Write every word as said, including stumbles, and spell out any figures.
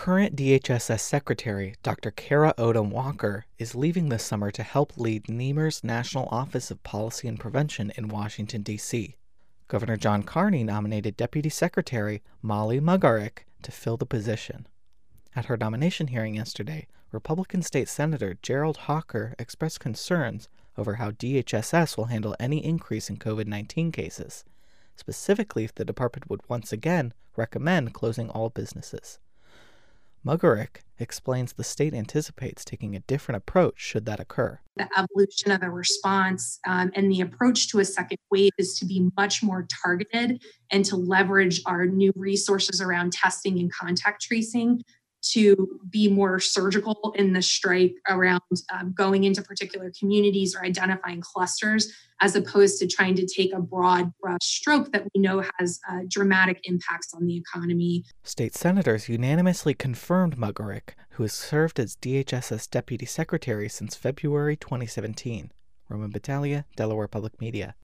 Current D H S S Secretary Doctor Kara Odom Walker is leaving this summer to help lead N E M R's National Office of Policy and Prevention in Washington, D C Governor John Carney nominated Deputy Secretary Molly Mugarik to fill the position. At her nomination hearing yesterday, Republican State Senator Gerald Hawker expressed concerns over how D H S S will handle any increase in COVID nineteen cases, specifically if the department would once again recommend closing all businesses. Mugarik explains the state anticipates taking a different approach should that occur. The evolution of a response um, and the approach to a second wave is to be much more targeted and to leverage our new resources around testing and contact tracing to be more surgical in the strike around um, going into particular communities or identifying clusters, as opposed to trying to take a broad brush stroke that we know has uh, dramatic impacts on the economy. State senators unanimously confirmed Mugarik, who has served as D H S S Deputy Secretary since February twenty seventeen. Roman Battaglia, Delaware Public Media.